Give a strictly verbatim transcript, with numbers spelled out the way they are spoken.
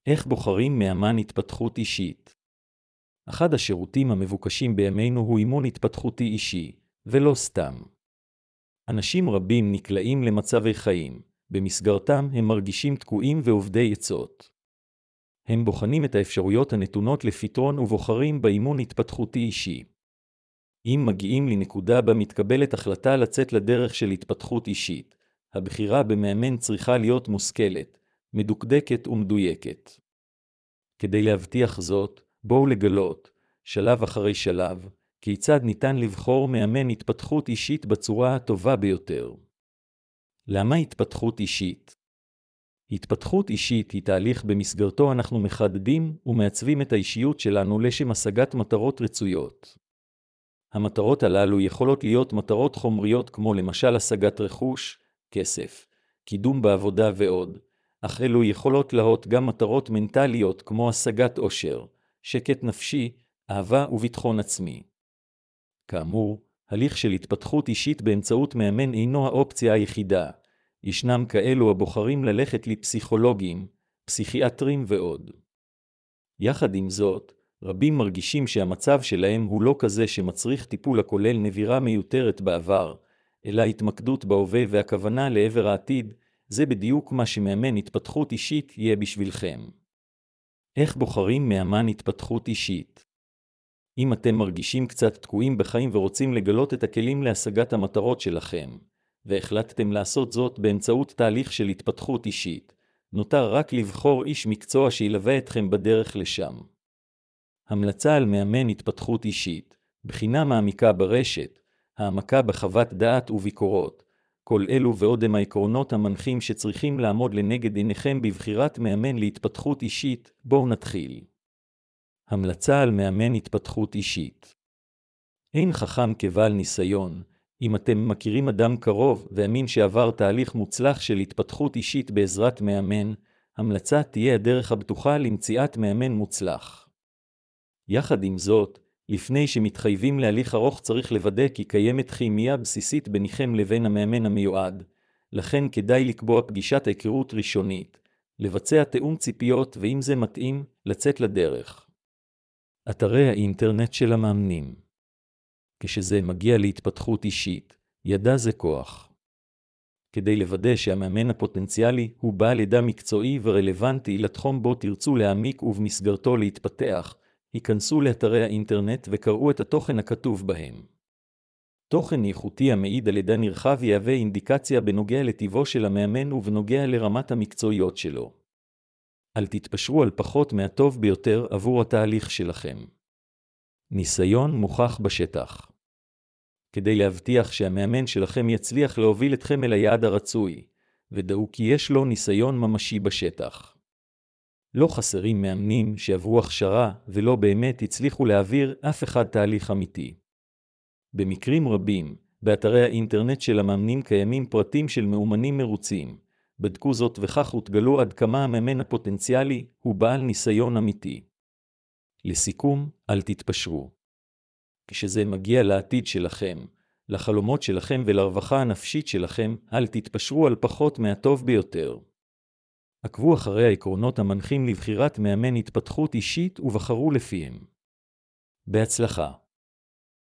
איך בוחרים מאמן התפתחות אישית? אחד השירותים המבוקשים בימינו הוא אימון התפתחותי אישי, ולא סתם. אנשים רבים נקלעים למצבי חיים, במסגרתם הם מרגישים תקועים ועובדי עצות. הם בוחנים את האפשרויות הנתונות לפתרון ובוחרים באימון התפתחותי אישי. אם מגיעים לנקודה בה מתקבלת החלטה לצאת לדרך של התפתחות אישית, הבחירה במאמן צריכה להיות מושכלת, מדוקדקת ומדויקת. כדי להבטיח זאת, בואו לגלות, שלב אחרי שלב, כיצד ניתן לבחור מאמן התפתחות אישית בצורה הטובה ביותר. למה התפתחות אישית? התפתחות אישית היא תהליך במסגרתו אנחנו מחדדים ומעצבים את האישיות שלנו לשם השגת מטרות רצויות. המטרות הללו יכולות להיות מטרות חומריות כמו למשל השגת רכוש, כסף, קידום בעבודה ועוד, אך אלו יכולות להיות גם מטרות מנטליות כמו השגת עושר, שקט נפשי, אהבה וביטחון עצמי. כאמור, הליך של התפתחות אישית באמצעות מאמן אינו האופציה היחידה. ישנם כאלו הבוחרים ללכת לפסיכולוגים, פסיכיאטרים ועוד. יחד עם זאת, רבים מרגישים שהמצב שלהם הוא לא כזה שמצריך טיפול הכולל נבירה מיותרת בעבר, אלא התמקדות בהווה והכוונה לעבר העתיד. זה בדיוק מה שמאמן התפתחות אישית יהיה בשבילכם. איך בוחרים מאמן התפתחות אישית? אם אתם מרגישים קצת תקועים בחיים ורוצים לגלות את הכלים להשגת המטרות שלכם, והחלטתם לעשות זאת באמצעות תהליך של התפתחות אישית, נותר רק לבחור איש מקצוע שילווה אתכם בדרך לשם. המלצה על מאמן התפתחות אישית, בחינה מעמיקה ברשת, העמקה בחוות דעת וביקורות, כל אלו ועוד הם העקרונות המנחים שצריכים לעמוד לנגד עיניכם בבחירת מאמן להתפתחות אישית. בואו נתחיל. המלצה על מאמן התפתחות אישית. אין חכם כבעל ניסיון. אם אתם מכירים אדם קרוב ואמין שעבר תהליך מוצלח של התפתחות אישית בעזרת מאמן, המלצה תהיה הדרך הבטוחה למציאת מאמן מוצלח. יחד עם זאת, לפני שמתחייבים להליך ארוך צריך לוודא כי קיימת כימיה בסיסית ביניכם לבין המאמן המיועד, לכן כדאי לקבוע פגישת היכרות ראשונית, לבצע תאום ציפיות ואם זה מתאים, לצאת לדרך. אתרי האינטרנט של המאמנים. כשזה מגיע להתפתחות אישית, ידע זה כוח. כדי לוודא שהמאמן הפוטנציאלי הוא בעל ידע מקצועי ורלוונטי לתחום בו תרצו להעמיק ובמסגרתו להתפתח, היכנסו לאתרי האינטרנט וקראו את התוכן הכתוב בהם. תוכן איכותי המעיד על ידע נרחב יהווה אינדיקציה בנוגע לטיבו של המאמן ובנוגע לרמת המקצועיות שלו. אל תתפשרו על פחות מהטוב ביותר עבור התהליך שלכם. ניסיון מוכח בשטח. כדי להבטיח שהמאמן שלכם יצליח להוביל אתכם אל היעד הרצוי, ודאו כי יש לו ניסיון ממשי בשטח. לא חסרים מאמנים שעברו הכשרה ולא באמת הצליחו להעביר אף אחד תהליך אמיתי. במקרים רבים, באתרי האינטרנט של המאמנים קיימים פרטים של מאומנים מרוצים. בדקו זאת וכך ותגלו עד כמה המאמן הפוטנציאלי הוא בעל ניסיון אמיתי. לסיכום, אל תתפשרו. כשזה מגיע לעתיד שלכם, לחלומות שלכם ולרווחה הנפשית שלכם, אל תתפשרו על פחות מהטוב ביותר. עקבו אחרי העקרונות המנחים לבחירת מאמן התפתחות אישית ובחרו לפיהם. בהצלחה.